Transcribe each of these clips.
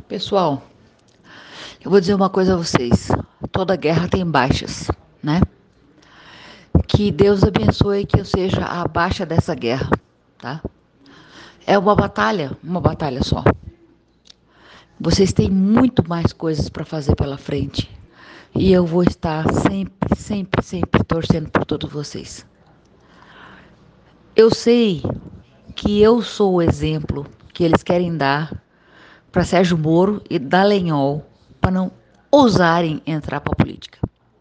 Pessoal, eu vou dizer uma coisa a vocês. Toda guerra tem baixas, né? Que Deus abençoe que eu seja a baixa dessa guerra, tá? É uma batalha só. Vocês têm muito mais coisas para fazer pela frente. E eu vou estar sempre, sempre, sempre torcendo por todos vocês. Eu sei que eu sou o exemplo que eles querem dar para Sérgio Moro e Dallagnol para não ousarem entrar para a política.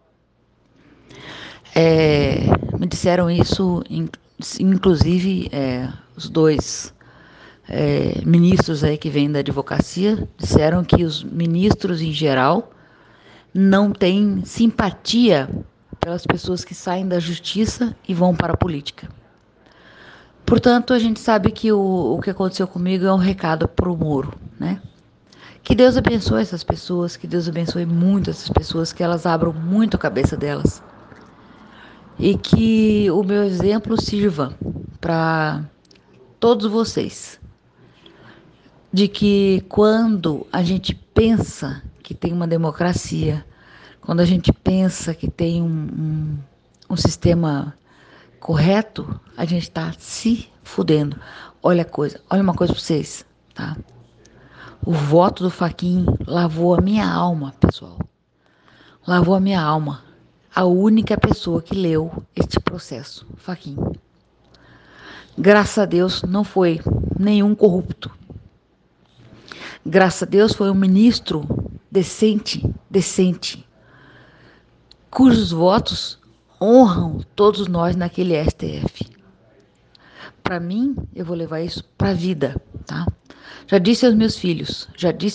Me disseram isso, inclusive os dois ministros aí que vêm da advocacia, disseram que os ministros em geral não têm simpatia pelas pessoas que saem da justiça e vão para a política. Portanto, a gente sabe que o que aconteceu comigo é um recado para o Moro, né? Que Deus abençoe essas pessoas, que Deus abençoe muito essas pessoas, que elas abram muito a cabeça delas. E que o meu exemplo sirva para todos vocês, de que quando a gente pensa que tem uma democracia, quando a gente pensa que tem um sistema correto, a gente está se fudendo. Olha uma coisa para vocês, tá? O voto do Fachin lavou a minha alma, pessoal. Lavou a minha alma. A única pessoa que leu este processo, Fachin. Graças a Deus não foi nenhum corrupto. Graças a Deus foi um ministro decente, cujos votos honram todos nós naquele STF. Para mim, eu vou levar isso para a vida, tá? Já disse aos meus filhos,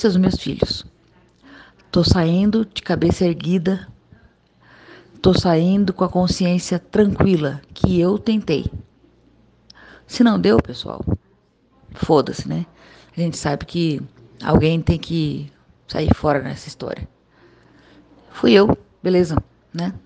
tô saindo de cabeça erguida, tô saindo com a consciência tranquila que eu tentei. Se não deu, pessoal, foda-se, né? A gente sabe que alguém tem que sair fora nessa história. Fui eu, beleza, né?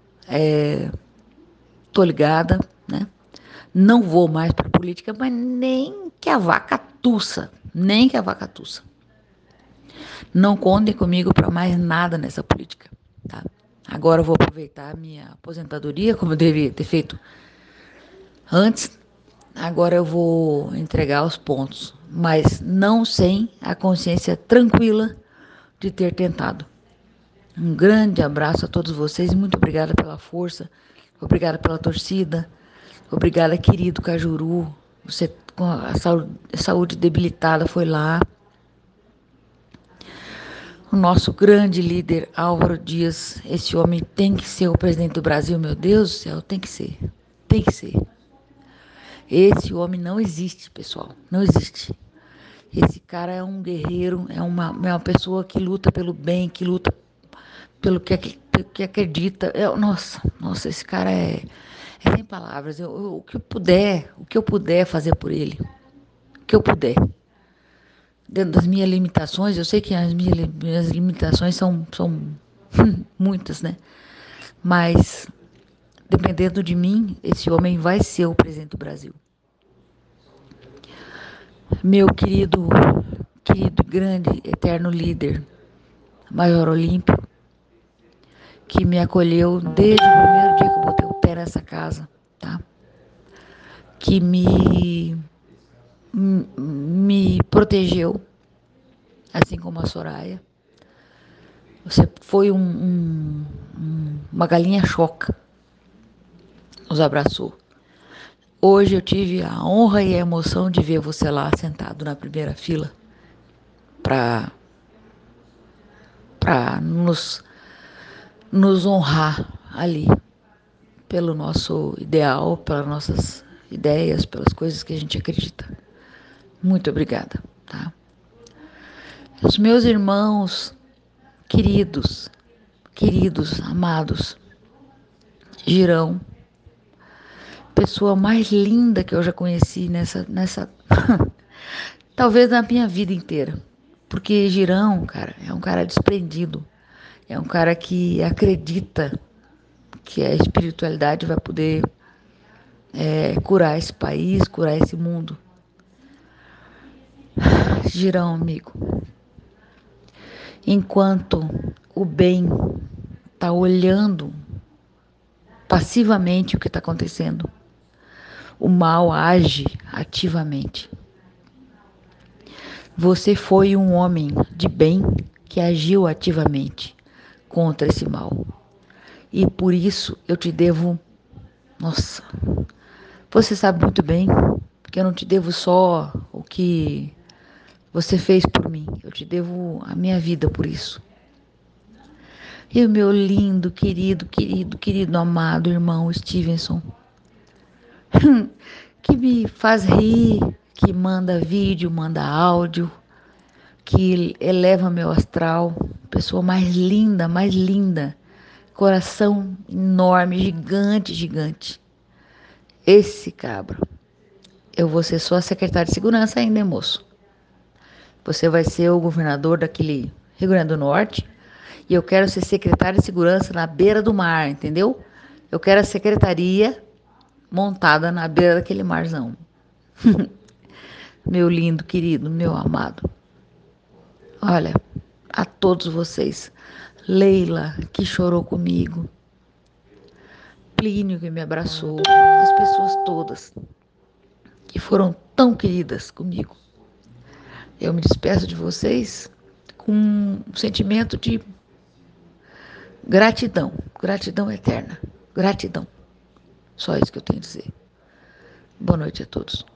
Tô ligada, né? Não vou mais para política, mas nem que a vaca tussa, nem que a vaca tussa. Não contem comigo para mais nada nessa política, tá? Agora eu vou aproveitar a minha aposentadoria, como eu devia ter feito antes. Agora eu vou entregar os pontos, mas não sem a consciência tranquila de ter tentado. Um grande abraço a todos vocês e muito obrigada pela força, obrigada pela torcida, obrigada, querido Cajuru. Você com a saúde debilitada foi lá. O nosso grande líder Álvaro Dias, esse homem tem que ser o presidente do Brasil, meu Deus do céu, tem que ser. Tem que ser. Esse homem não existe, pessoal, não existe. Esse cara é um guerreiro, é uma pessoa que luta pelo bem, que luta pelo que acredita. Nossa, esse cara é sem palavras. O que eu puder fazer por ele, o que eu puder. Dentro das minhas limitações, eu sei que as minhas limitações são muitas, né? Mas, dependendo de mim, esse homem vai ser o presidente do Brasil. Meu querido, grande, eterno líder, Major Olímpio, que me acolheu desde o primeiro dia que eu botei o pé nessa casa, tá? Que me protegeu, assim como a Soraya. Você foi uma galinha choca, nos abraçou. Hoje eu tive a honra e a emoção de ver você lá sentado na primeira fila para nos honrar ali pelo nosso ideal, pelas nossas ideias, pelas coisas que a gente acredita. Muito obrigada, tá? Os meus irmãos queridos, amados, Girão, pessoa mais linda que eu já conheci nessa talvez na minha vida inteira. Porque Girão, cara, é um cara desprendido. É um cara que acredita que a espiritualidade vai poder curar esse país, curar esse mundo. Girão, amigo, Enquanto o bem está olhando passivamente o que está acontecendo, o mal age ativamente. Você foi um homem de bem que agiu ativamente contra esse mal. E por isso eu te devo. Nossa, você sabe muito bem que eu não te devo só o que você fez por mim, eu te devo a minha vida por isso. E o meu lindo, querido, amado irmão Stevenson, que me faz rir, que manda vídeo, manda áudio, que eleva meu astral, pessoa mais linda, coração enorme, gigante, gigante. Esse cabra, eu vou ser só secretário de segurança ainda, moço. Você vai ser o governador daquele Rio Grande do Norte e eu quero ser secretário de segurança na beira do mar, entendeu? Eu quero a secretaria montada na beira daquele marzão. Meu lindo, querido, meu amado. Olha, a todos vocês, Leila, que chorou comigo, Plínio, que me abraçou, as pessoas todas que foram tão queridas comigo. Eu me despeço de vocês com um sentimento de gratidão, gratidão eterna, gratidão. Só isso que eu tenho a dizer. Boa noite a todos.